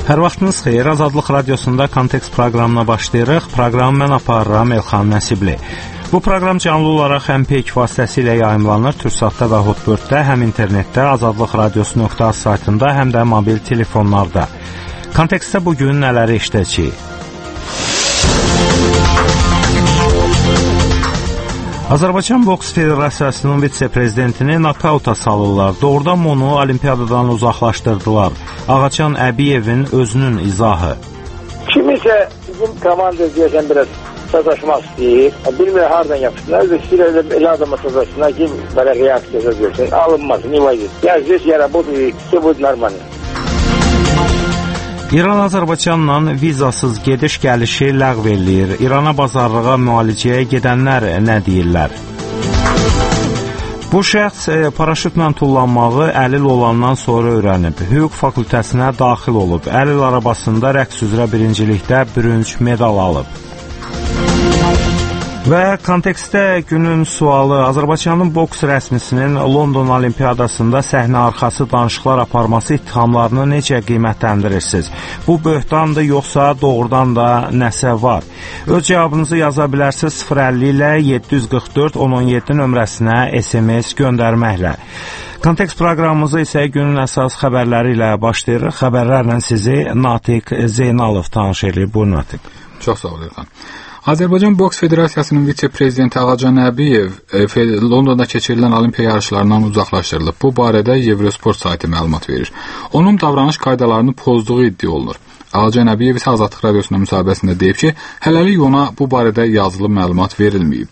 Hər vaxtınız xeyir, Azadlıq Radiosunda Kontekst proqramına başlayırıq. Proqramı mən aparıram Elxan Nəsibli. Bu proqram canlı olaraq həm peyk vasitəsilə yayımlanır, Türksatda və Hotbirddə, həm internetdə, azadlıqradiosu.az saytında, həm də mobil telefonlarda. Kontekstdə bugün nələri işləyəcəyik? Azərbaycan Boks Federasiyasının vitse-prezidentini nokauta salırlar. Doğrudan onu olimpiyadadan uzaqlaşdırdılar. Ağaçan Əbiyevin özünün izahı. Kimisə bizim komanda deyəsən biraz sataşmaq istəyir. Bilmir hardan yapışsınlar. İstəyir elə adama sataşsınlar ki, belə reaksiyası görsün. Alınmasın, nivaydır. Ya здесь я работаю, все будет нормально. İran Azərbaycanla vizasız gediş-gəlişi ləğv eləyir. İrana bazarlığa, müalicəyə gedənlər nə deyirlər? Bu şəxs paraşütlə tullanmağı əlil olandan sonra öyrənib. Hüquq fakültəsinə daxil olub. Əlil arabasında rəqs üzrə birincilikdə bürünc medal alıb. Və kontekstdə günün sualı, Azərbaycanın boks rəsmisinin London Olimpiyadasında səhnə arxası danışıqlar aparması ittihamlarını necə qiymətləndirirsiniz? Bu böhtandır, yoxsa doğrudan da nəsə var? Öz cavabınızı yaza bilərsiniz 050 ilə 744 1017 nömrəsinə SMS göndərməklə. Kontekst proqramımızı isə günün əsas xəbərləri ilə başlayırıq. Xəbərlərlə sizi Natiq Zeynalov tanış edir. Buyurun Natiq. Çox sağ olun Elxan. Azərbaycan Boks Federasiyasının vitse-prezidenti Ağacan Əbiyev Londonda keçirilən olimpiya yarışlarından uzaqlaşdırılıb. Bu barədə Eurosport saytı məlumat verir. Onun davranış qaydalarını pozduğu iddia olunur. Ağacan Əbiyev isə Azadlıq Radiosuna müsahibəsində deyib ki, hələlik ona bu barədə yazılı məlumat verilməyib.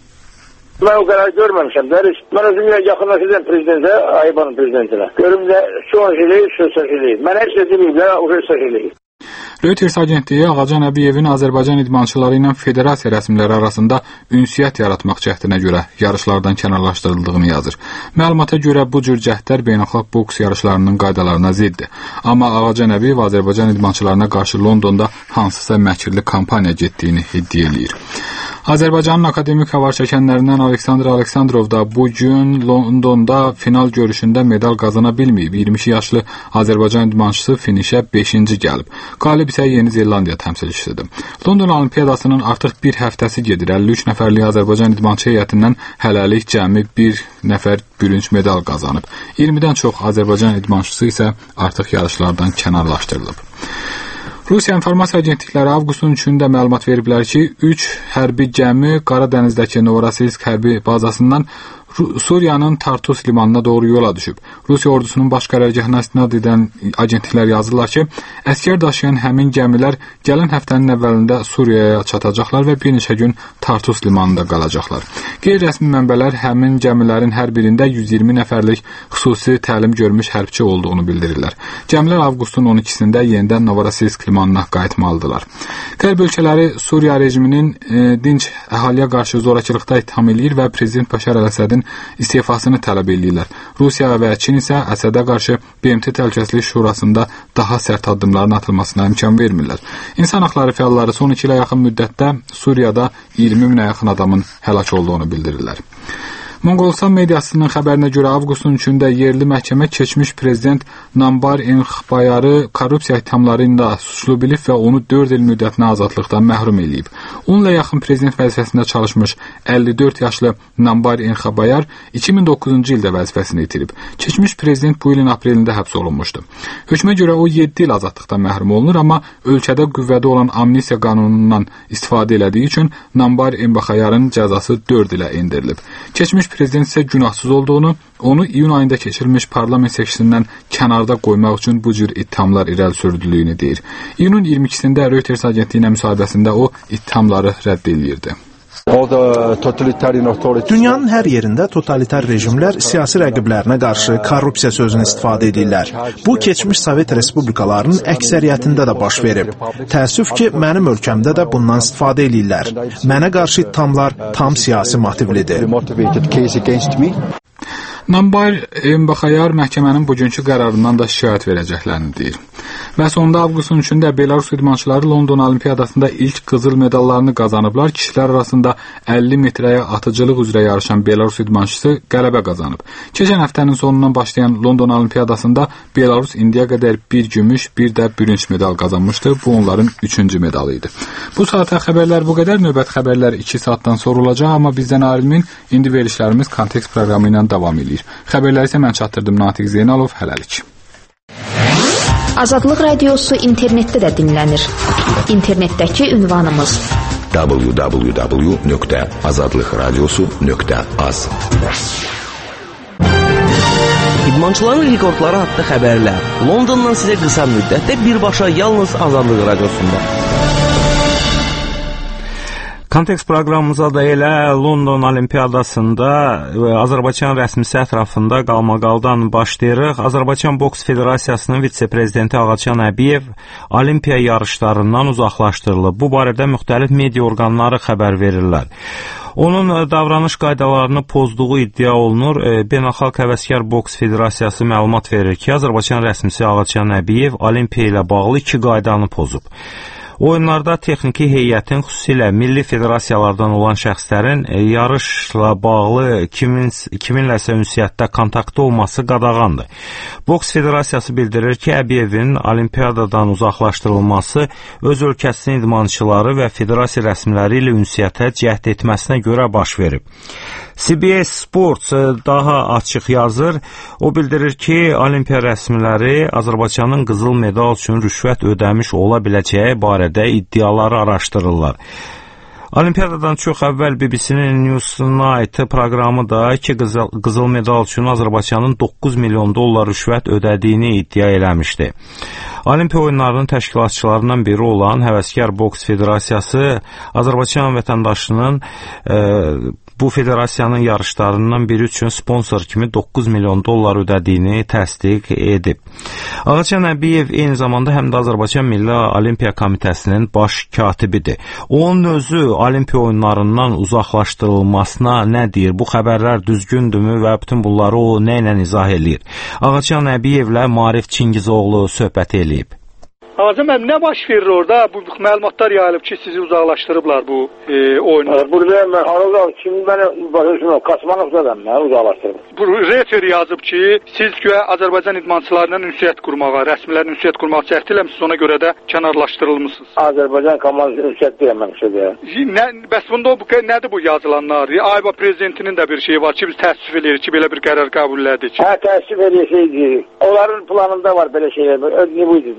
Mən o qərar görməmişəm. Mən özüm yaxınlaşacağım prezidentə, Ayıbanın prezidentinə. Görüm də son şeylik, söz şeylik. Mən heç də deməyiblər, o söz şeylik. Reuters agentliyi Ağacan Əbiyevin Azərbaycan idmançıları ilə federasiya rəsmiləri arasında ünsiyyət yaratmaq cəhdinə görə yarışlardan kənarlaşdırıldığını yazır. Məlumata görə bu cür cəhdlər beynəlxalq boks yarışlarının qaydalarına ziddir. Amma Ağacan Əbiyev Azərbaycan idmançılarına qarşı Londonda hansısa məkirli kampaniya getdiyini iddia eləyir. Azərbaycanın akademik avar çəkənlərindən Aleksandr Aleksandrov da bu gün Londonda final görüşündə medal qazana bilməyib. 22 yaşlı Azərbaycan idmançısı finişə 5-ci gəlib. Qalib isə Yeni Zelandiya təmsilçisidir. London Olimpiyadasının artıq bir həftəsi gedir. 53 nəfərlik Azərbaycan idmançı heyətindən hələlik cəmi bir nəfər bürünc medal qazanıb. 20-dən çox Azərbaycan idmançısı isə artıq yarışlardan kənarlaşdırılıb. Rusiya informasiya agentlikləri avqustun 3-də məlumat veriblər ki, 3 hərbi gəmi Qara dənizdəki Novorossiysk hərbi bazasından Suriyanın Tartus limanına doğru yola düşüb. Rusiya ordusunun baş qərargahına istinad edən agentliklər yazırlar ki, əskər daşıyan həmin gəmilər gələn həftənin əvvəlində Suriyaya çatacaqlar və bir neçə gün Tartus limanında qalacaqlar. Qeyri-rəsmi mənbələr həmin gəmilərin hər birində 120 nəfərlik xüsusi təlim görmüş hərbçi olduğunu bildirirlər. Gəmilər avqustun 12-sində yenidən Novorossiysk limanına qayıtmalıdırlar. Qərb ölkələri Suriya rejiminin dinc əhaliyə qarşı zorakılıqda ittiham eləyir və prezident Bəşər Əl-Əsədin istifasını tələb edirlər. Rusiya və Çin isə Əsədə qarşı BMT Təhlükəsizlik Şurasında daha sərt addımların atılmasına imkan vermirlər. İnsan haqları fəalları son 2 ilə yaxın müddətdə Suriyada 20 minə yaxın adamın həlak olduğunu bildirirlər. Monqolistan mediasının xəbərinə görə avqustun 3-də yerli məhkəmə keçmiş prezident Nambar Enxbayarı korrupsiya ittihamları ilə suçlu bilib və onu 4 il müddətinə azadlıqdan məhrum eləyib. Onunla yaxın prezident vəzifəsində çalışmış 54 yaşlı Nambar Enxbayar 2009-cu ildə vəzifəsini itirib. Keçmiş prezident bu ilin aprelində həbs olunmuşdu. Hökmə görə o 7 il azadlıqdan məhrum olunur, amma ölkədə qüvvədə olan amnistiya qanunundan istifadə elədiyi üçün Nambar Enxbayarın cəzası 4 ilə endirilib. Keçmiş prezident isə günahsız olduğunu, onu iyun ayında keçirilmiş parlament seçkisindən kənarda qoymaq üçün bu cür ittihamlar irəli sürdüldüyünü deyir. İyunun 22-sində Reuters agentliyinə müsahibəsində o ittihamları rədd edirdi. Dünyanın hər yerində totalitar rejimlər siyasi rəqiblərinə qarşı korrupsiya sözünü istifadə edirlər. Bu, keçmiş Sovet respublikalarının əksəriyyətində də baş verib. Təəssüf ki, mənim ölkəmdə də bundan istifadə edirlər. Mənə qarşı ittihamlar tam siyasi motivlidir. Nambar Enxbayar məhkəmənin bugünkü qərarından da şikayət verəcəklərini deyir. Və sonda avqustun 3-də Belarus idmançıları London Olimpiyadasında ilk qızıl medallarını qazanıblar. Kişilər arasında 50 metrəyə atıcılıq üzrə yarışan Belarus idmançısı qələbə qazanıb. Keçən həftənin sonundan başlayan London Olimpiyadasında Belarus indiyə qədər bir gümüş, bir də bürünc medal qazanmışdı. Bu onların 3-cü medalı idi. Bu saata xəbərlər bu qədər. Növbət xəbərlər 2 saatdan sonra olacaq, amma bizdən ayrılmayın. İndi verilişlərimiz Kontekst proqramı ilə davam edir. Xəbərləri isə mən çatdırdım, Natiq Zeynalov. Hələlik. Azadlıq Radiosu internetdə də dinlənir. İnternetdəki ünvanımız www.azadlıqradiosu.az. İdmançıların rekordları haqqında xəbərlər Londondan sizə qısa müddətdə birbaşa yalnız Azadlıq Radiosunda. Kontekst proqramımıza da elə London Olimpiyadasında Azərbaycan rəsmisi ətrafında qalmaqaldan başlayırıq. Azərbaycan Boks Federasiyasının vitse-prezidenti Ağacan Əbiyev Olimpiya yarışlarından uzaqlaşdırılıb. Bu barədə müxtəlif media orqanları xəbər verirlər. Onun davranış qaydalarını pozduğu iddia olunur. Beynəlxalq Həvəskar Boks Federasiyası məlumat verir ki, Azərbaycan rəsmisi Ağacan Əbiyev Olimpiya ilə bağlı 2 qaydanı pozub. Oyunlarda texniki heyətin, xüsusilə milli federasiyalardan olan şəxslərin yarışla bağlı kiminləsə ünsiyyətdə kontaktda olması qadağandır. Boks Federasiyası bildirir ki, Əbiyevin Olimpiyadadan uzaqlaşdırılması öz ölkəsinin idmançıları və federasiya rəsmiləri ilə ünsiyyətə cəhd etməsinə görə baş verib. CBS Sports daha açıq yazır. O bildirir ki, Olimpiya rəsmiləri Azərbaycanın qızıl medal üçün rüşvət ödəmiş ola biləcəyi barədə iddiaları araşdırırlar. Olimpiyadadan çox əvvəl BBC-nin Newsnight proqramı da ki, qızıl medal üçün Azərbaycanın 9 milyon dollar rüşvət ödədiyini iddia eləmişdi. Olimpiya oyunlarının təşkilatçılarından biri olan Həvəskar Boks Federasiyası Azərbaycan vətəndaşının bu federasiyanın yarışlarından biri üçün sponsor kimi 9 milyon dollar ödədiyini təsdiq edib. Ağacan Əbiyev eyni zamanda həm də Azərbaycan Milli Olimpiya Komitəsinin baş katibidir. Onun özü Olimpiya oyunlarından uzaqlaşdırılmasına nə deyir? Bu xəbərlər düzgündürmü və bütün bunları o nə ilə izah eləyir? Ağacan Əbiyevlə Marif Çingizoğlu söhbət eləyib. Ağacan müəllim, nə baş verir orada? Bu məlumatlar yayılıb ki, sizi uzaqlaşdırıblar bu oyunlar. Burada mən aradan kimi mənə baxırsınız, Kasmanovdan mənə uzaqlaşdırıb. Bu refer yazıb ki, siz güya Azərbaycan idmançılarından ünsiyyət qurmağa, rəsmilərin ünsiyyət qurmağa cəhd eləmisiniz, ona görə də kənarlaşdırılmısınız. Azərbaycan komandası ünsiyyət deyəməmişdir. Bəs bunda nədir bu yazılanlar? Ayba prezidentinin də bir şeyi var ki, biz təəssüf edirik ki, belə bir qərar qəbul elədik. Hə, təəssüf edirik. Onların planında var belə şeylər. Ödünü buydu,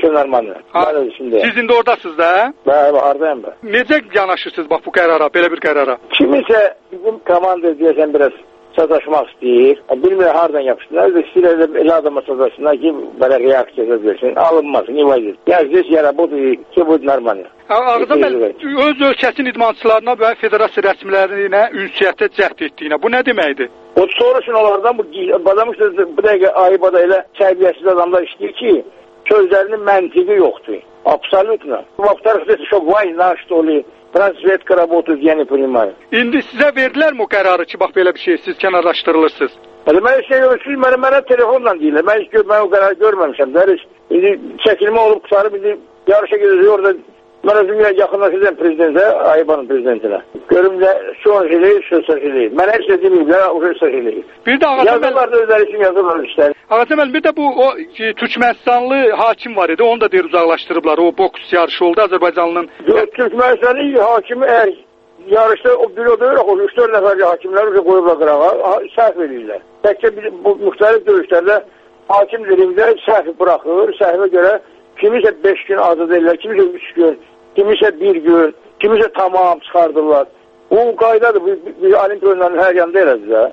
Siz indi oradasınız da? Bəli, hardayım ben. Necə yanaşırsınız bax bu qərara, belə bir qərara? Kimisə bizim komanda deyəsən biraz sataşmaq istəyir. Bilmir hardan yapışsınlar. İstəyirlər elə adama sataşsınlar ki, belə reaksiya versin, alınmasın, ivaydır. Ya здесь я работаю, ki bu normal. Ağzım öz ölkəsinin idmançılarına və federasiya rəsmilərinə ünsiyyətə cəhd etdiyinə. Bu nə deməkdir? O soruşun onlardan bu adamın bu dəqiqə ayıbada elə səviyyəsiz adamlar işləyir ki, sözlərinin məntiqi yoxdur. Absolutно. Во-вторых, это что война, что ли? Transvetka работает, я не понимаю. İndi sizə verdilər mi o qərarı ki, bax belə bir şey, siz kənarlaşdırılırsınız? Mən şey siz mənə telefonla deyirlər. Mən o qərarı görməmişəm. İndi çəkilmə olub qutarıb, indi yarışa gidiyor orada. Mən özüm yaxınlaşacağım prezidentə, Ayıbanın prezidentinə. Görüm nə son şeyləyir, söz şeyləyir. Mən heç nə deməyiblər, o söz şeyləyir. Bir də yazılar da özləri üçün yazırlar işləri. Ağacan müəllim, bir də bu Türkmenistanlı hakim var idi, onu da deyir uzaqlaşdırıblar. O boks yarışı oldu Azərbaycanlının. Türkmenistanlı hakimi əgər yarışda o bir o deyir, o 3-4 nəfər hakimlər qoyublar qırağa, səhv edirlər. Təkcə bu müxtəlif döyüşlərdə hakim dilimdə səhv buraxır, səhvə görə kimisə 5 gün azad edirlər, kimisə 3 gün, kimisə 1 gün, kimisə tamam çıxardırlar. Bu qaydadır, bu Olimpiya oyunlarının hər yanında elədir də.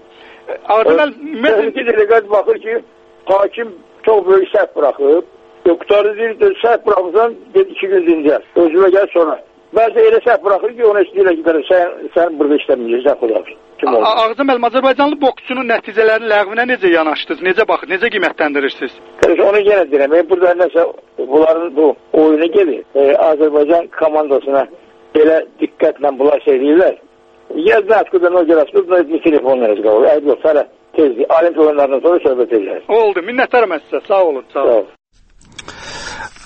Texniki delegat baxır ki, hakim çox böyük səhv buraxıb, qutarı deyir, səhv buraxırsan, 2 gün dincəl, özüvə gəl sonra. Bəzi elə səhv buraxır ki, ona istəyirlər ki, sən burada işləməyəcəksən, səhv buraxır. Ağacan müəllim, Azərbaycanlı boksunun nəticələrinin ləğvinə necə yanaşdınız, necə baxır, necə qiymətləndirirsiniz? Onu yenə deyirəm, burada nəsə bunların bu oyunu gelir, Azərbaycan komandasına belə diqqətlə bunlar şey deyirlər. Yazda atkıdan o gələsiniz, bir telefonlarınız qalır, əgər yox, hələ tezdir, Olimpiya oyunlarından sonra söhbət edəcəyiz. Oldu, minnətdarım sizə, sağ olun, sağ olun.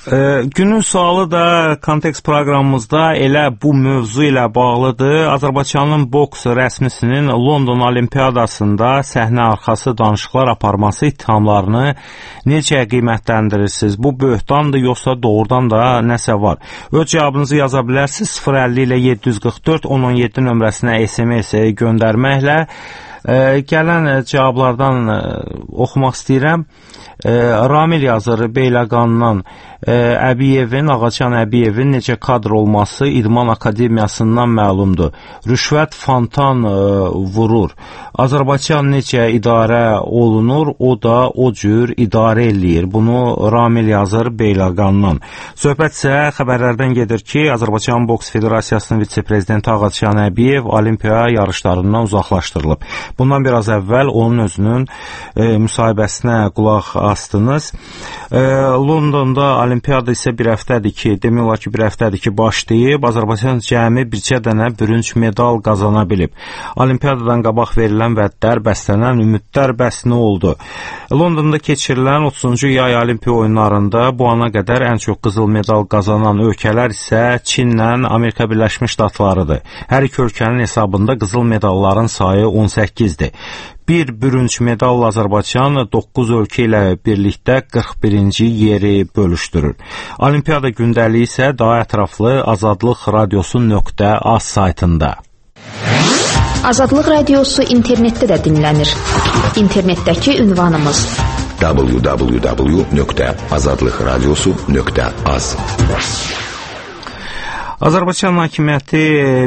Günün sualı da Kontekst proqramımızda elə bu mövzu ilə bağlıdır. Azərbaycanın boks rəsmisinin London Olimpiyadasında səhnə arxası danışıqlar aparması ittihamlarını necə qiymətləndirirsiniz? Bu böhtandır, yoxsa doğrudan da nəsə var? Öz cavabınızı yaza bilərsiniz 050 ilə 744 1017 nömrəsinə SMS göndərməklə. Gələn cavablardan oxumaq istəyirəm. Ramil yazır Beyləqandan. Əbiyevin, Ağacan Əbiyevin necə kadr olması İdman Akademiyasından məlumdur. Rüşvət fantan vurur. Azərbaycan necə idarə olunur, o da o cür idarə eləyir. Bunu Ramil yazır Beyləqandan. Söhbət isə xəbərlərdən gedir ki, Azərbaycan Boks Federasiyasının vitse-prezidenti Ağacan Əbiyev olimpiya yarışlarından uzaqlaşdırılıb. Bundan biraz əvvəl onun özünün müsahibəsinə qulaq astınız. Londonda Olimpiyada isə bir həftədir ki, demək olar ki, bir həftədir ki, başlayıb. Azərbaycan cəmi bircə dənə bürünc medal qazana bilib. Olimpiyadadan qabaq verilən vədlər, bəslənən ümidlər bəs nə oldu? Londonda keçirilən 30-cu yay Olimpiya oyunlarında bu ana qədər ən çox qızıl medal qazanan ölkələr isə Çinlə Amerika Birləşmiş Ştatlarıdır. Hər iki ölkənin hesabında qızıl medalların sayı 18-dir. Bir bürünc medal Azərbaycan 9 ölkə ilə birlikdə 41-ci yeri bölüşdürür. Olimpiyada gündəliyi isə daha ətraflı Azadlıq Radiosu.az saytında. Azadlıq Radiosu internetdə də dinlənir. İnternetdəki ünvanımız www.azadlıqradiosu.az. Azərbaycan hakimiyyəti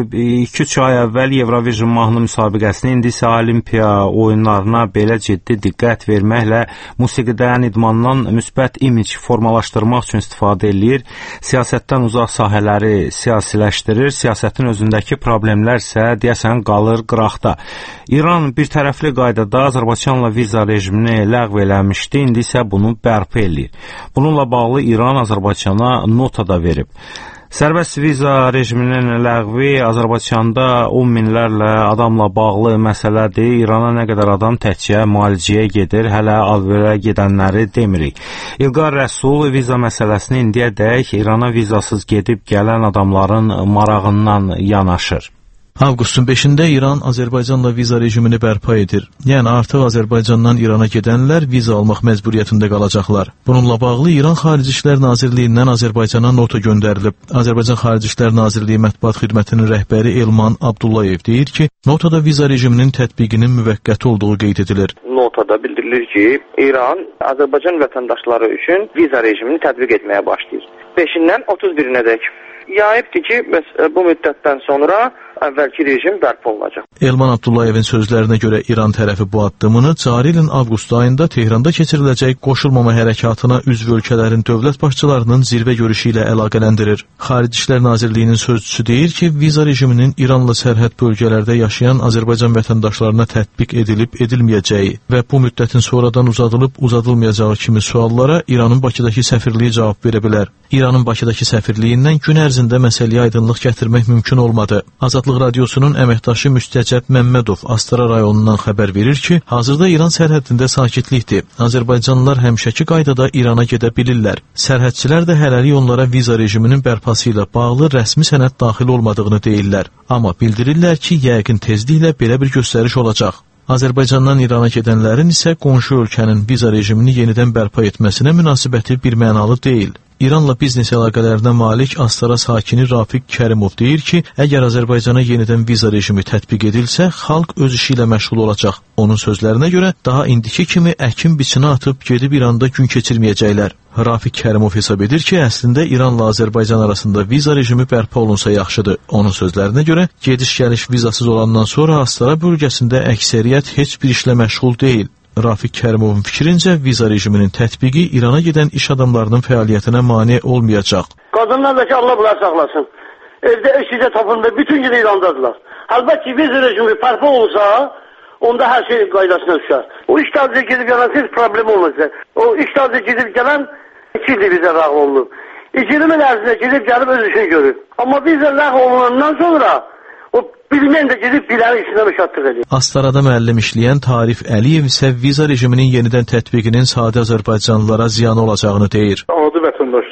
2-3 ay əvvəl Eurovision mahnı müsabiqəsini, indi isə Olimpiya oyunlarına belə ciddi diqqət verməklə musiqidən, idmandan müsbət imic formalaşdırmaq üçün istifadə eləyir. Siyasətdən uzaq sahələri siyasiləşdirir. Siyasətin özündəki problemlər isə deyəsən qalır qıraqda. İran bir tərəfli qaydada Azərbaycanla viza rejimini ləğv eləmişdi, indi isə bunu bərpa eləyir. Bununla bağlı İran Azərbaycana nota da verib. Sərbəst viza rejiminin ləğvi Azərbaycanda 10 minlərlə adamla bağlı məsələdir. İrana nə qədər adam təkcə müalicəyə gedir, hələ alverə gedənləri demirik. İlqar Rəsul viza məsələsini indiyədək İrana vizasız gedib gələn adamların marağından yanaşır. Avqustun 5-də İran Azərbaycanla viza rejimini bərpa edir. Yəni artıq Azərbaycandan İrana gedənlər viza almaq məcburiyyətində qalacaqlar. Bununla bağlı İran Xarici İşlər Nazirliyindən Azərbaycana nota göndərilib. Azərbaycan Xarici İşlər Nazirliyi mətbuat xidmətinin rəhbəri Elman Abdullayev deyir ki, notada viza rejiminin tətbiqinin müvəqqəti olduğu qeyd edilir. Notada bildirilir ki, İran Azərbaycan vətəndaşları üçün viza rejimini tətbiq etməyə başlayır. 5-dən 31-nədək. Yayıbdır ki, bu müddətdən sonra əvvəlki rejim bərpa olunacaq. Elman Abdullayevin sözlərinə görə İran tərəfi bu addımını cari ilin avqust ayında Tehranda keçiriləcək qoşulmama hərəkatına üzv ölkələrin dövlət başçılarının zirvə görüşü ilə əlaqələndirir. Xarici İşlər Nazirliyinin sözçüsü deyir ki, viza rejiminin İranla sərhəd bölgələrdə yaşayan Azərbaycan vətəndaşlarına tətbiq edilib-edilməyəcəyi və bu müddətin sonradan uzadılıb-uzadılmayacağı kimi suallara İranın Bakıdakı səfirliyi cavab verə bilər. İranın Bakıdakı səfirliyindən gün ərzində məsələyə aydınlıq gətirmək mümkün olmadı. Azadlıq Radiosunun əməkdaşı Müstəcəb Məmmədov Astara rayonundan xəbər verir ki, hazırda İran sərhədində sakitlikdir. Azərbaycanlılar həmişəki qaydada İrana gedə bilirlər. Sərhədçilər də hələlik onlara viza rejiminin bərpası ilə bağlı rəsmi sənəd daxil olmadığını deyirlər. Amma bildirirlər ki, yəqin tezliklə belə bir göstəriş olacaq. Azərbaycandan İrana gedənlərin isə qonşu ölkənin viza rejimini yenidən bərpa etməsinə münasibəti birmənalı deyil. İranla biznes əlaqələrinə malik Astara sakini Rafiq Kərimov deyir ki, əgər Azərbaycana yenidən viza rejimi tətbiq edilsə, xalq öz işi ilə məşğul olacaq. Onun sözlərinə görə daha indiki kimi əkin biçinə atıb gedib İranda gün keçirməyəcəklər. Rafiq Kərimov hesab edir ki, əslində İranla Azərbaycan arasında viza rejimi bərpa olunsa yaxşıdır. Onun sözlərinə görə gediş-gəliş vizasız olandan sonra Astara bölgəsində əksəriyyət heç bir işlə məşğul deyil. Rafiq Kərimovun fikrincə viza rejiminin tətbiqi İrana gedən iş adamlarının fəaliyyətinə mane olmayacaq. Qadınlar da ki, Allah bunlar saxlasın. Evdə işicə tapındı, bütün gün İrandadılar. Əlbəttə viza rejimi bərpa olsa, onda hər şey qaydasına düşər. O iş tarzı gedib gələn heç problem olmayacaq. O iş tarzı gedib gələn 2 ildir bizə ləğv olunub. 2 ilin ərzində gedib gəlib öz işini görür. Amma viza ləğv olunandan sonra o bilmən də gedib bilərin işinə müşattıq edir. Astarada müəllim işləyən Tarif Əliyev isə viza rejiminin yenidən tətbiqinin sadə Azərbaycanlılara ziyanı olacağını deyir. Adi vətəndaşlar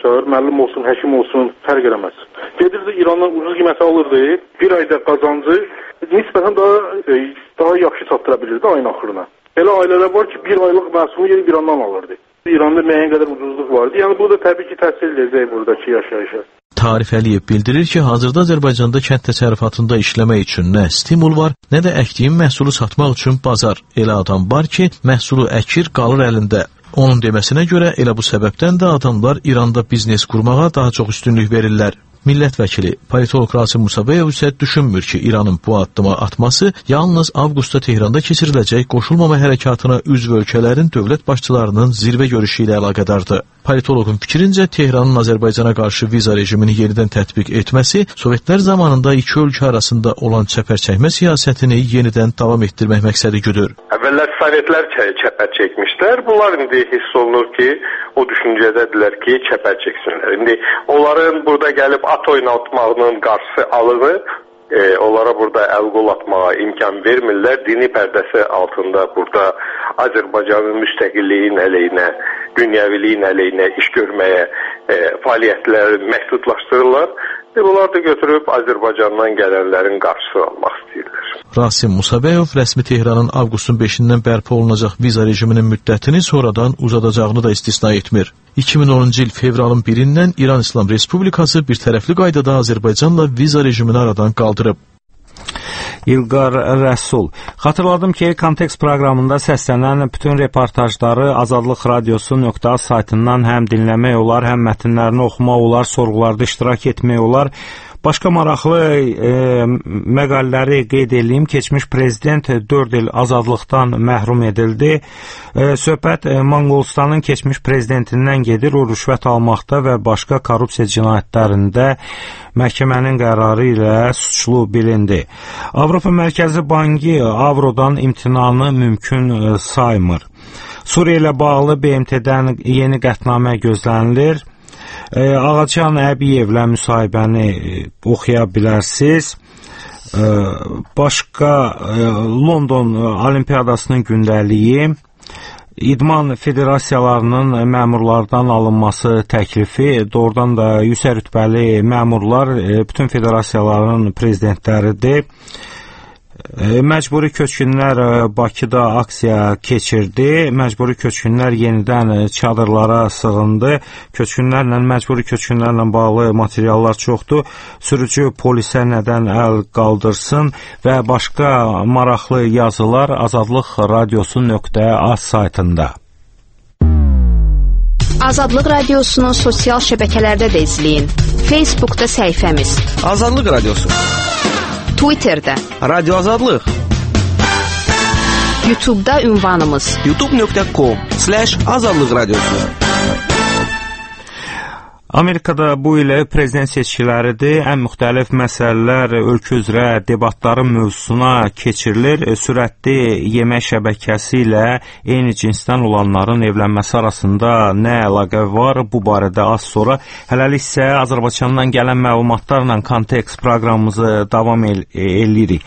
çıxar, müəllim olsun, həkim olsun, fərq eləməz. Gedirdi İrandan ucuz qiymətə alırdı, bir ayda qazancı nisbətən daha yaxşı çatdıra bilirdi ayın axırına. Elə ailələr var ki, bir aylıq məhsulu yeri İrandan alırdı. İranda müəyyən qədər ucuzluq vardı. Yəni bu da təbii ki, təsir edəcək buradakı yaşayışa. Tarif Əliyev bildirir ki, hazırda Azərbaycanda kənd təsərrüfatında işləmək üçün nə stimul var, nə də əkdiyin məhsulu satmaq üçün bazar. Elə adam var ki, məhsulu əkir, qalır əlində. Onun deməsinə görə elə bu səbəbdən də adamlar İranda biznes qurmağa daha çox üstünlük verirlər. Millət vəkili, politolog Rasim Musabeyev isə düşünmür ki, İranın bu addımı atması yalnız avqustda Tehranda keçiriləcək qoşulmama hərəkatına üzv ölkələrin dövlət başçılarının zirvə görüşü ilə əlaqədardır. Politologun fikrincə, Tehranın Azərbaycana qarşı viza rejimini yenidən tətbiq etməsi Sovetlər zamanında iki ölkə arasında olan çəpərçəkmə siyasətini yenidən davam etdirmək məqsədi güdür. Əvvəllər Sovetlər çəpər çəkmişlər. Bunlar indi hiss olunur ki, o düşüncədədirlər ki, çəpər çəksinlər. İndi onların burada gəlib at oynatmağının qarşısı alınıb, onlara burada əl-qol atmağa imkan vermirlər. Dini pərdəsi altında burada Azərbaycanın müstəqilliyin əleyhinə, dünyəviliyin əleyhinə iş görməyə fəaliyyətləri məhdudlaşdırırlar. Bunlar da götürüb Azərbaycandan gələnlərin qarşısını almaq istəyirlər. Rasim Musabeyev rəsmi Tehranın avqustun 5-dən bərpa olunacaq viza rejiminin müddətini sonradan uzadacağını da istisna etmir. 2010-cu il fevralın 1-dən İran İslam Respublikası bir tərəfli qaydada Azərbaycanla viza rejimini aradan qaldırıb. İlqar Rəsul. Xatırladım ki, Kontekst proqramında səslənən bütün reportajları Azadlıq Radiosu.az saytından həm dinləmək olar, həm mətnlərini oxumaq olar, sorğularda iştirak etmək olar. Başqa maraqlı məqalələri qeyd edeyim. Keçmiş prezident 4 il azadlıqdan məhrum edildi. Söhbət Monqolistanın keçmiş prezidentindən gedir. O rüşvət almaqda və başqa korrupsiya cinayətlərində məhkəmənin qərarı ilə suçlu bilindi. Avropa Mərkəzi Bankı avrodan imtinanı mümkün saymır. Suriya ilə bağlı BMT-dən yeni qətnamə gözlənilir. Ağacan Əbiyevlə müsahibəni oxuya bilərsiniz. Başqa London Olimpiyadasının gündəliyi, İdman federasiyalarının məmurlardan alınması təklifi, doğrudan da yüksək rütbəli məmurlar bütün federasiyaların prezidentləridir. Məcburi köçkünlər Bakıda aksiya keçirdi. Məcburi köçkünlər yenidən çadırlara sığındı. Məcburi köçkünlərlə bağlı materiallar çoxdur. Sürücü polisə nədən əl qaldırsın və başqa maraqlı yazılar Azadlıq Radiosu.az saytında. Azadlıq Radiosunu sosial şəbəkələrdə də izləyin. Facebookda səhifəmiz Azadlıq Radiosu, Twitterdə Radio Azadlıq, YouTube'da ünvanımız youtube.com/Azadlıq Radiosu. Amerikada bu il prezident seçkiləridir. Ən müxtəlif məsələlər ölkə üzrə debatların mövzusuna keçirilir. Sürətli yemək şəbəkəsi ilə eyni cinsdən olanların evlənməsi arasında nə əlaqə var? Bu barədə az sonra. Hələlik isə Azərbaycandan gələn məlumatlarla Kontekst proqramımızı davam edirik.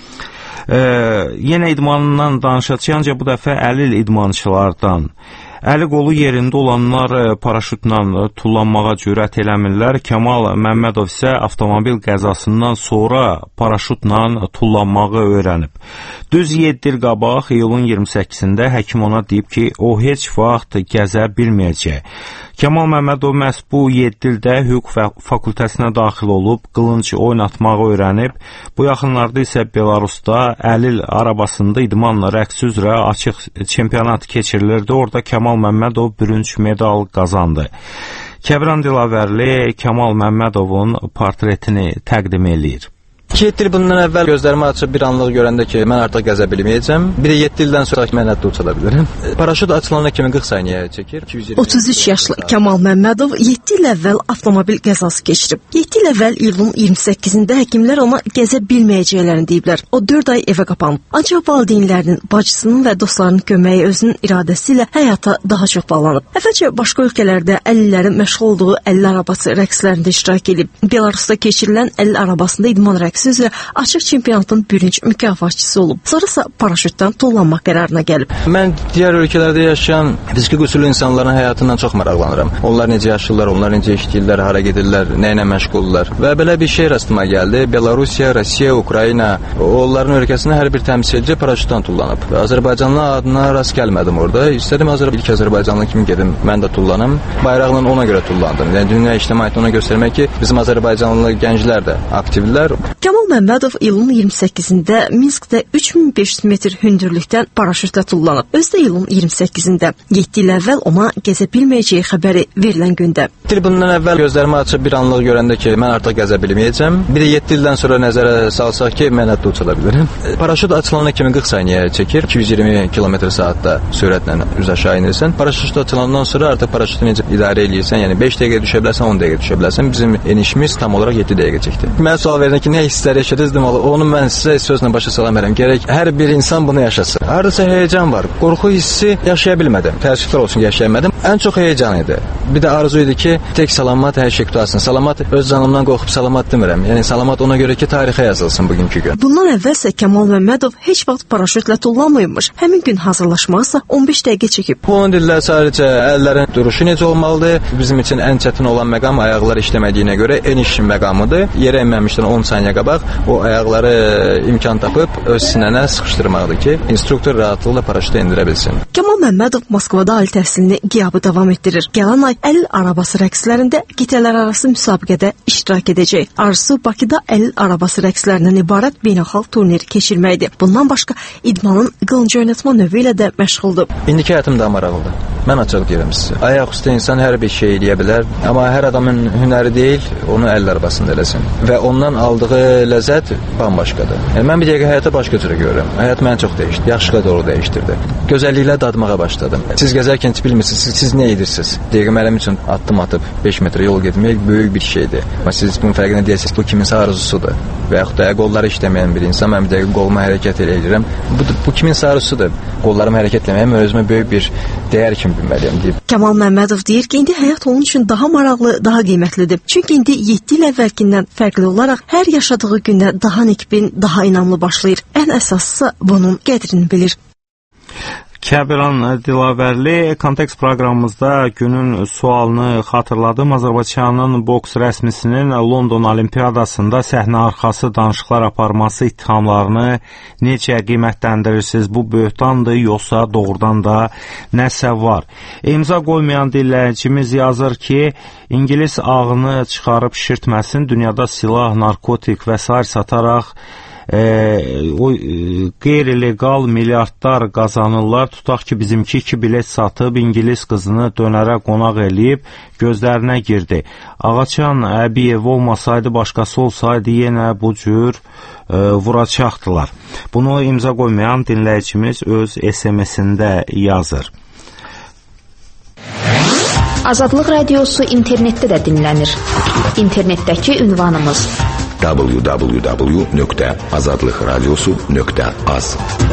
Yenə idmanından danışacağıq, ancaq bu dəfə əlil idmançılardan. Əli qolu yerində olanlar paraşütlə tullanmağa cürət eləmirlər. Kəmal Məmmədov isə avtomobil qəzasından sonra paraşütlə tullanmağı öyrənib. Düz 7 il qabaq, iyulun 28-də həkim ona deyib ki, o heç vaxt gəzə bilməyəcək. Kəmal Məmmədov məhz bu 7 ildə hüquq fakültəsinə daxil olub, qılınc oynatmağı öyrənib. Bu yaxınlarda isə Belarusda əlil arabasında idmanla rəqs üzrə açıq çempionat keçirilirdi. Orada Kəmal Məmmədov bürünc medal qazandı. Kəbran Dilavərli Kəmal Məmmədovun portretini təqdim eləyir. 2 il bundan əvvəl gözlərimi açıb bir anlıq görəndə ki, mən artıq gəzə bilməyəcəm. Bir də 7 ildən sonra mən hətta uçada bilirəm. Paraşüt açılana kimi 40 saniyə çəkir. 33 yaşlı Kəmal Məmmədov 7 il əvvəl avtomobil qəzası keçirib. 7 il əvvəl iyulun 28-də həkimlər ona gəzə bilməyəcəklərini deyiblər. O 4 ay evə qapanıb. Ancaq valideynlərinin, bacısının və dostlarının köməyi özünün iradəsi ilə həyata daha çox bağlanıb. Əvvəlcə başqa ölkələrdə əlillərin məşğul olduğu əlil arabası rəqslərində iştirak edib. Belarusda keçirilən əlil arabasında idman rəqsi müdafiəsi üzrə açıq çempionatın bürünc mükafatçısı olub. Sonrasa paraşütdən tullanmaq qərarına gəlib. Mən digər ölkələrdə yaşayan fiziki qüsurlu insanların həyatından çox maraqlanıram. Onlar necə yaşayırlar, onlar necə işləyirlər, hara gedirlər, nə ilə məşğuldurlar. Və belə bir şey rastıma gəldi. Belarusiya, Rusiya, Ukrayna, onların ölkəsində hər bir təmsilçi paraşütdən tullanıb. Azərbaycanlı adına rast gəlmədim orada. İstədim ilk Azərbaycanlı kimi gedim, mən də tullanım. Bayraqla ona görə tullandım. Yəni dünya ictimaiyyətinə ona göstərmək ki, bizim Azərbaycanlı gənclər də aktivlər. Kamal Məmmədov iyulun 28-də Minskdə 3500 metr hündürlükdən paraşütlə tullanıb. Özü də iyulun 28-də 7 il əvvəl ona gəzə bilməyəcəyi xəbəri verilən gündə. Bundan əvvəl gözlərimi açıb bir anlıq görəndə ki, mən artıq gəzə bilməyəcəm. Bir də 7 ildən sonra nəzərə salsaq ki, mən hətta uça bilirəm. Paraşüt açılana kimi 40 saniyə çəkir. 220 km/saatda sürətlə üz aşağı inirsən. Paraşüt açılandan sonra artıq paraşütü necə idarə edirsən, yəni 5 dəqiqə düşə bilərsən, 10 dəqiqə düşə bilərsən. Bizim enişimiz tam olaraq 7 dəqiqə çəkdi. Mən sual verdim ki, nə hisslər yaşadınız? Onu mən sizə sözlə başa sala bilmərəm. Gərək hər bir insan bunu yaşasın. Hardasa həyəcan var. Qorxu hissi yaşaya bilmədim. Təəssüflər olsun ki, yaşaya bilmədim. Ən çox həyəcan idi. Bir də arzu idi ki, tək salamat hər şey qutarsın. Salamat öz canımdan qorxub salamat demirəm. Yəni salamat ona görə ki, tarixə yazılsın bugünkü gün. Bundan əvvəlsə Kamal Məmmədov heç vaxt paraşütlə tullanmaymış. Həmin gün hazırlaşmaqsa 15 dəqiqə çəkib. Onun dillər sadəcə əllərin duruşu necə olmalıdır? Bizim üçün ən çətin olan məqam ayaqlar işləmədiyinə görə eniş məqamıdır. Yerə enməmişdən 10 saniyə qabaq o ayaqları imkan tapıb öz sinənə sıxışdırmaqdır ki, instruktor rahatlıqla paraşütü endirə bilsin. Kamal Məmmədov Moskvada ali təhsilini qiyabı davam etdirir. Gələn ay əlil arabası rəqslərində qitələrarası müsabiqədə iştirak edəcək. Arzusu Bakıda əlil arabası rəqslərindən ibarət beynəlxalq turniri keçirməkdir. Bundan başqa idmanın qılınc oynatma növü ilə də məşğuldur. İndiki həyatım daha maraqlıdır. Mən açıq deyirəm sizə. Ayaq üstə insan hər bir şey eləyə bilər, amma hər adamın hünəri deyil, onu əl arabasında eləsin. Və ondan aldığı ləzzət bambaşqadır. Yəni mən bir dəqiqə həyata başqa cürə görürəm. Həyat məni çox dəyişdi, yaxşıya doğru dəyişdirdi. Gözəlliklə dadmağa başladım. Siz gəzərkən heç bilmirsiniz, siz nə edirsiniz? Dəqiqə mənim üçün addım atıb 5 metrə yol getmək böyük bir şeydir. Amma siz bunun fərqinə deyəsiniz, bu kiminsə arzusudur. Və yaxud da qolları işləməyən bir insan, mən bir dəqiqə qolumu hərəkət edirəm. Bu kiminsə arzusudur. Qollarımı hərəkət etməyəm, özümə böyük bir dəyər kimi bilməliyəm deyib. Kamal Məmmədov deyir ki, indi həyat onun üçün daha maraqlı, daha qiymətlidir. Çünki indi 7 il əvvəlkindən fərqli olaraq hər yaşadığı gündə daha nikbin, daha inamlı başlayır. Ən əsasısa bunun qədrini bilir. Kəbiran Dilavərli Kontekst proqramımızda günün sualını xatırladım. Azərbaycanın boks rəsmisinin London Olimpiyadasında səhnə arxası danışıqlar aparması ittihamlarını necə qiymətləndirirsiniz? Bu böhtandır, yoxsa doğrudan da nəsə var? İmza qoymayan dinləyicimiz yazır ki, İngilis ağını çıxarıb şişirtməsin, dünyada silah, narkotik və s. sataraq o qeyri-legal milyardlar qazanırlar. Tutaq ki, bizimki 2 bilet satıb İngilis qızını dönərə qonaq eləyib gözlərinə girdi. Ağaçan Əbiyev olmasaydı, başqası olsaydı yenə bu cür vuracaqdılar. Bunu imza qoymayan dinləyicimiz öz SMS-ində yazır. Azadlıq Radiosu internetdə də dinlənir. İnternetdəki ünvanımız www.azadlıqradiosu.az.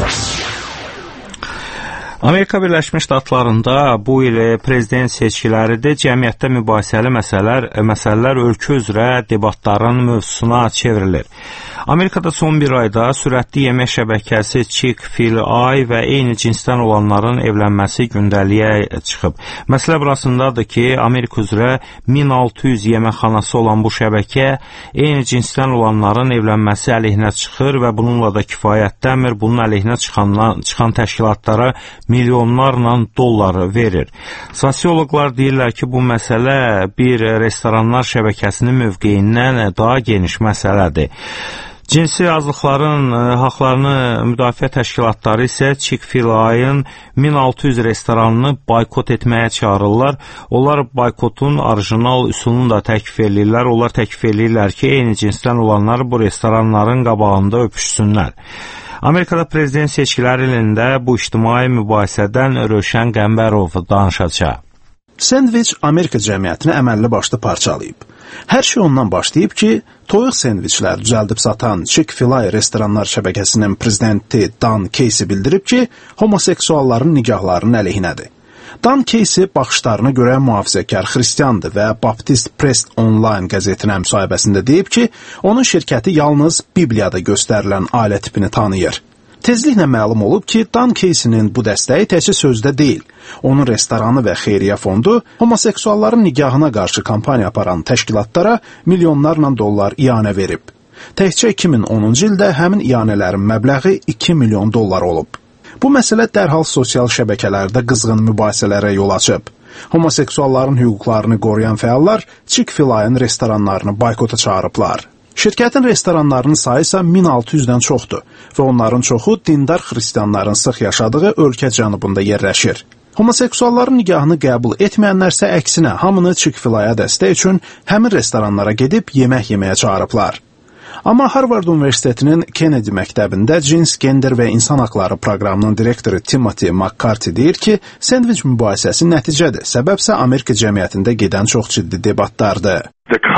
Amerika Birləşmiş Ştatlarında bu il prezident seçkiləridir. Cəmiyyətdə mübahisəli məsələlər ölkə üzrə debatların mövzusuna çevrilir. Amerikada son bir ayda sürətli yemək şəbəkəsi Chick-fil-A və eyni cinsdən olanların evlənməsi gündəliyə çıxıb. Məsələ burasındadır ki, Amerika üzrə 1600 yeməkxanası olan bu şəbəkə eyni cinsdən olanların evlənməsi əleyhinə çıxır və bununla da kifayətlənmir. Bunun əleyhinə çıxan təşkilatlara milyonlarla dollar verir. Sosioloqlar deyirlər ki, bu məsələ bir restoranlar şəbəkəsinin mövqeyindən daha geniş məsələdir. Cinsi azlıqların haqlarını müdafiə təşkilatları isə Chick-fil-A-ın 1600 restoranını boykot etməyə çağırırlar. Onlar boykotun orijinal üsulunu da təklif edirlər. Onlar təklif edirlər ki, eyni cinsdən olanlar bu restoranların qabağında öpüşsünlər. Amerikada prezident seçkiləri ilində bu ictimai mübahisədən Rövşən Qəmbərov danışacaq. Sendviç Amerika cəmiyyətini əməlli başlı parçalayıb. Hər şey ondan başlayıb ki, toyuq sendviçlər düzəldib satan Chick-fil-A restoranlar şəbəkəsinin prezidenti Dan Casey bildirib ki, homoseksualların nikahlarının əleyhinədir. Dan Casey baxışlarına görə mühafizəkar xristiandır və Baptist Press Online qəzetinə müsahibəsində deyib ki, onun şirkəti yalnız Bibliyada göstərilən ailə tipini tanıyır. Tezliklə məlum olub ki, Dan Casey'nin bu dəstəyi təkcə sözdə deyil. Onun restoranı və xeyriyyə fondu homoseksualların nikahına qarşı kampaniya aparan təşkilatlara milyonlarla dollar iyanə verib. Təkcə 2010-cu ildə həmin iyanələrin məbləği 2 milyon dollar olub. Bu məsələ dərhal sosial şəbəkələrdə qızğın mübahisələrə yol açıb. Homoseksualların hüquqlarını qoruyan fəallar Chick-fil-A-nın restoranlarını boykota çağırıblar. Şirkətin restoranlarının sayı isə 1600-dən çoxdur və onların çoxu dindar xristianların sıx yaşadığı ölkə cənubunda yerləşir. Homoseksualların nikahını qəbul etməyənlərsə əksinə hamını Chick-fil-A-ya dəstək üçün həmin restoranlara gedib yemək yeməyə çağırıblar. Amma Harvard Universitetinin Kennedy məktəbində cins, gender və insan haqları proqramının direktoru Timothy McCarthy deyir ki, sendviç mübahisəsi nəticədir, səbəbsə Amerika cəmiyyətində gedən çox ciddi debatlardır.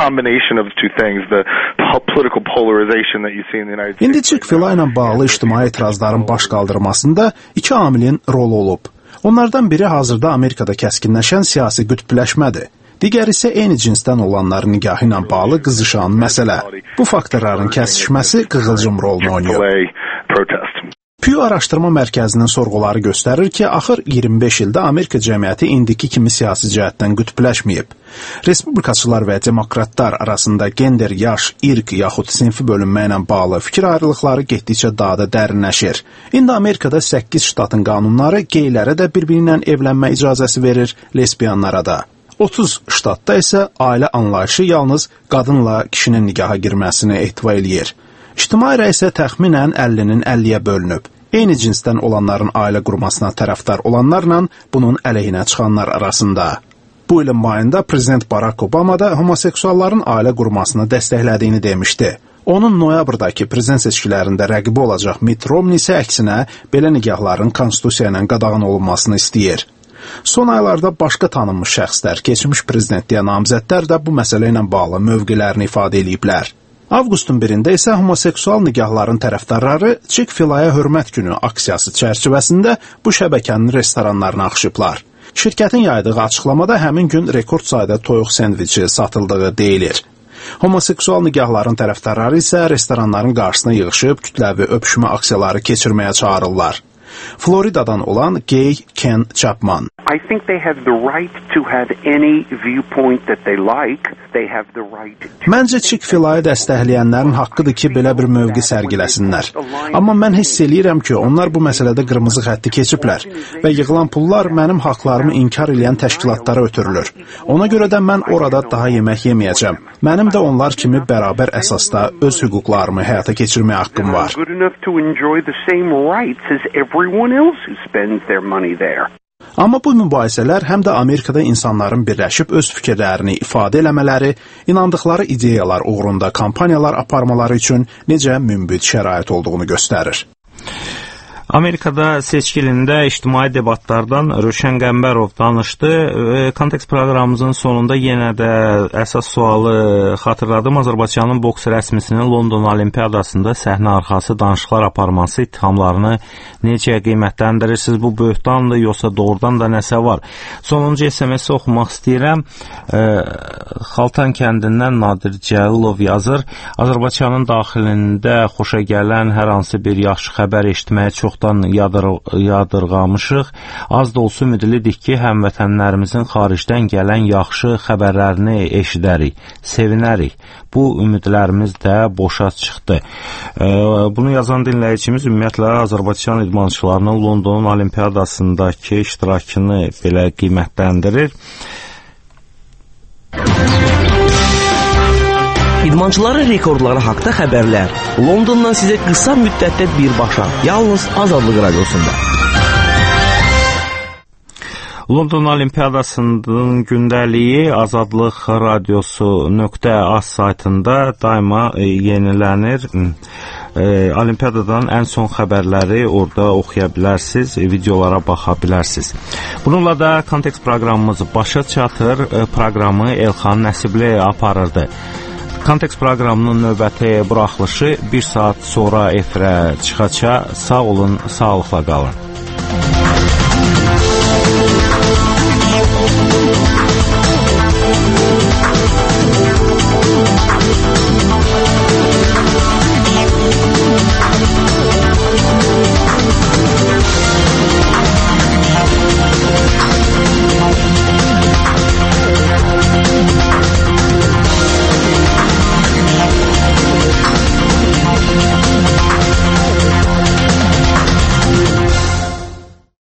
İndi Chick-fil-A ilə bağlı ictimai etirazların baş qaldırmasında iki amilin rolu olub. Onlardan biri hazırda Amerikada kəskinləşən siyasi qütbləşmədir. Digər isə eyni cinsdən olanların nikahı ilə bağlı qızışan məsələ. Bu faktorların kəsişməsi qığılcım rolunu oynayıb. Pew Araşdırma Mərkəzinin sorğuları göstərir ki, axır 25 ildə Amerika cəmiyyəti indiki kimi siyasi cəhətdən qütbləşməyib. Respublikaçılar və demokratlar arasında gender, yaş, irq yaxud sinfi bölünməklə bağlı fikir ayrılıqları getdikcə daha da dərinləşir. İndi Amerikada 8 ştatın qanunları geylərə də bir-biri ilə evlənmə icazəsi verir, lesbiyanlara da. 30 ştatda isə ailə anlayışı yalnız qadınla kişinin nikaha girməsini ehtiva eləyir. İctimai rəy isə təxminən 50-nin 50-yə bölünüb. Eyni cinsdən olanların ailə qurmasına tərəfdar olanlarla bunun əleyhinə çıxanlar arasında. Bu ilin mayında Prezident Barack Obama da homoseksualların ailə qurmasını dəstəklədiyini demişdi. Onun noyabrdakı prezident seçkilərində rəqibi olacaq Mitt Romney isə əksinə belə nikahların konstitusiya ilə qadağan olunmasını istəyir. Son aylarda başqa tanınmış şəxslər, keçmiş prezidentliyə namizədlər də bu məsələ ilə bağlı mövqelərini ifadə ediblər. Avqustun 1-də isə homoseksual nikahların tərəfdarları Chick-fil-A-ya hörmət günü aksiyası çərçivəsində bu şəbəkənin restoranlarına axışıblar. Şirkətin yaydığı açıqlamada həmin gün rekord sayda toyuq sendviçi satıldığı deyilir. Homoseksual nikahların tərəfdarları isə restoranların qarşısına yığışıb kütləvi öpüşmə aksiyaları keçirməyə çağırırlar. Floridadan olan Gay Ken Chapman. I think they have the right to have any viewpoint that they like. They have the right to... Məncə Chick-fil-A-yı dəstəkləyənlərin haqqıdır ki, belə bir mövqe sərgiləsinlər. Amma mən hiss eləyirəm ki, onlar bu məsələdə qırmızı xətti keçiblər və yığılan pullar mənim haqlarımı inkar edən təşkilatlara ötürülür. Ona görə də mən orada daha yemək yeməyəcəm. Mənim də onlar kimi bərabər əsasda öz hüquqlarımı həyata keçirməyə haqqım var. Amma bu mübahisələr həm də Amerikada insanların birləşib öz fikirlərini ifadə eləmələri, inandıqları ideyalar uğrunda kampaniyalar aparmaları üçün necə münbit şərait olduğunu göstərir. Amerikada seçki ilində ictimai debatlardan Rövşən Qəmbərov danışdı. Kontekst proqramımızın sonunda yenə də əsas sualı xatırladım. Azərbaycanın boks rəsmisinin London Olimpiyadasında səhnə arxası danışıqlar aparması ittihamlarını necə qiymətləndirirsiniz? Bu böhtandır, yoxsa doğrudan da nəsə var? Sonuncu SMS-i oxumaq istəyirəm. Xaltan kəndindən Nadir Cəlilov yazır. Azərbaycanın daxilində xoşa gələn hər hansı bir yaxşı xəbər eşitməyə çoxdan yadırğamışıq. Az da olsa ümidlidik ki, həmvətənlərimizin xaricdən gələn yaxşı xəbərlərini eşidərik, sevinərik. Bu ümidlərimiz də boşa çıxdı. Bunu yazan dinləyicimiz ümumiyyətlə Azərbaycan idmançılarının London Olimpiyadasındakı iştirakını belə qiymətləndirir. İdmançıların rekordları haqda xəbərlər Londondan sizə qısa müddətdə birbaşa, yalnız Azadlıq Radiosunda. London Olimpiyadasının gündəliyi Azadlıq Radiosu.az saytında daima yenilənir. Olimpiyadadan ən son xəbərləri orada oxuya bilərsiniz, videolara baxa bilərsiniz. Bununla da kontekst proqramımız başa çatır. Proqramı Elxan Nəsibli aparırdı. Kontekst proqramının növbəti buraxılışı 1 saat sonra efirə çıxacaq. Sağ olun, sağlıqla qalın.